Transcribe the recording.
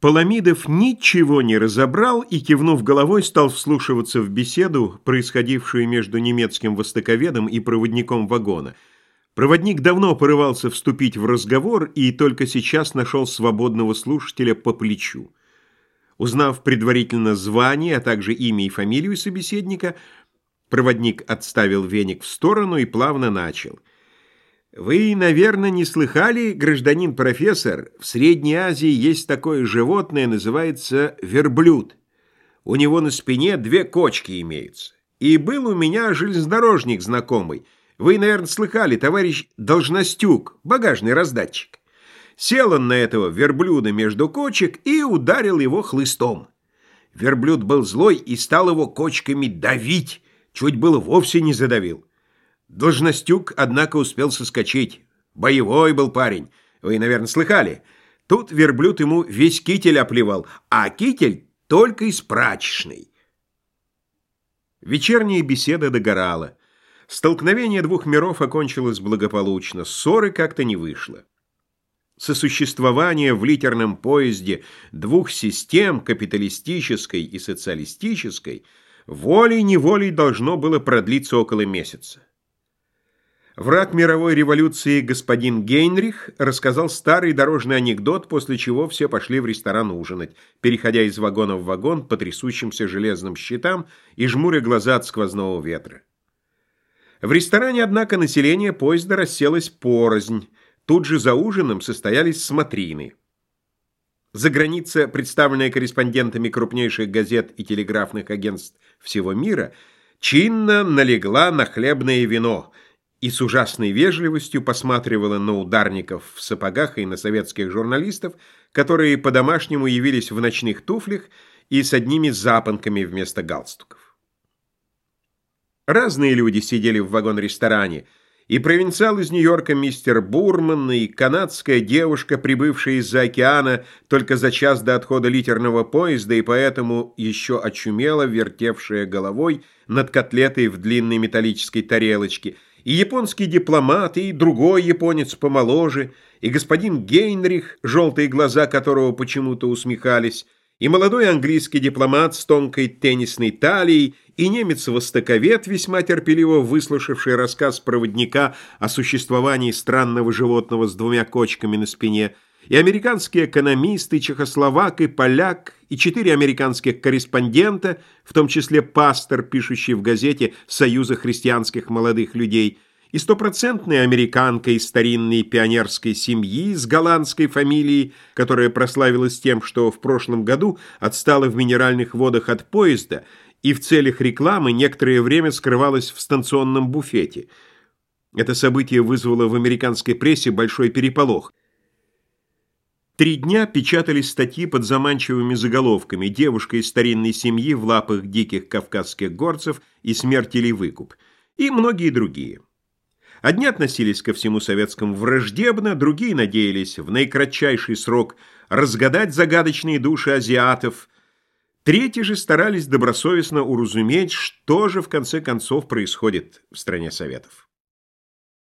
Паламидов ничего не разобрал и, кивнув головой, стал вслушиваться в беседу, происходившую между немецким востоковедом и проводником вагона. Проводник давно порывался вступить в разговор и только сейчас нашел свободного слушателя по плечу. Узнав предварительно звание, а также имя и фамилию собеседника, проводник отставил веник в сторону и плавно начал. «Вы, наверное, не слыхали, гражданин профессор, в Средней Азии есть такое животное, называется верблюд. У него на спине 2 кочки имеются. И был у меня железнодорожник знакомый. Вы, наверное, слыхали, товарищ Должностюк, багажный раздатчик. Сел он на этого верблюда между кочек и ударил его хлыстом. Верблюд был злой и стал его кочками давить, чуть было вовсе не задавил. Должностюк, однако, успел соскочить. Боевой был парень. Вы, наверное, слыхали. Тут верблюд ему весь китель оплевал, а китель только из прачечной. Вечерняя беседа догорала. Столкновение 2 миров окончилось благополучно, ссоры как-то не вышло. Сосуществование в литерном поезде 2 систем, капиталистической и социалистической, волей-неволей должно было продлиться около месяца. Враг мировой революции господин Гейнрих рассказал старый дорожный анекдот, после чего все пошли в ресторан ужинать, переходя из вагона в вагон по трясущимся железным щитам и жмуря глаза от сквозного ветра. В ресторане, однако, население поезда расселось порознь. Тут же за ужином состоялись смотрины. Заграница, представленная корреспондентами крупнейших газет и телеграфных агентств всего мира, чинно налегла на хлебное вино и с ужасной вежливостью посматривала на ударников в сапогах и на советских журналистов, которые по-домашнему явились в ночных туфлях и с одними запонками вместо галстуков. Разные люди сидели в вагон-ресторане, и провинциал из Нью-Йорка мистер Бурман, и канадская девушка, прибывшая из-за океана только за час до отхода литерного поезда и поэтому еще очумело вертевшая головой над котлетой в длинной металлической тарелочке, и японский дипломат, и другой японец помоложе, и господин Гейнрих, желтые глаза которого почему-то усмехались, и молодой английский дипломат с тонкой теннисной талией, и немец-востоковед, весьма терпеливо выслушавший рассказ проводника о существовании странного животного с 2 кочками на спине, и американский экономист, и чехословак, и поляк, и 4 американских корреспондента, в том числе пастор, пишущий в газете «Союза христианских молодых людей», и 100% американка из старинной пионерской семьи с голландской фамилией, которая прославилась тем, что в прошлом году отстала в минеральных водах от поезда и в целях рекламы некоторое время скрывалась в станционном буфете. Это событие вызвало в американской прессе большой переполох. 3 дня печатались статьи под заманчивыми заголовками «Девушка из старинной семьи в лапах диких кавказских горцев» и «Смерть или выкуп» и многие другие. Одни относились ко всему советскому враждебно, другие надеялись в наикратчайший срок разгадать загадочные души азиатов, третьи же старались добросовестно уразуметь, что же в конце концов происходит в стране Советов.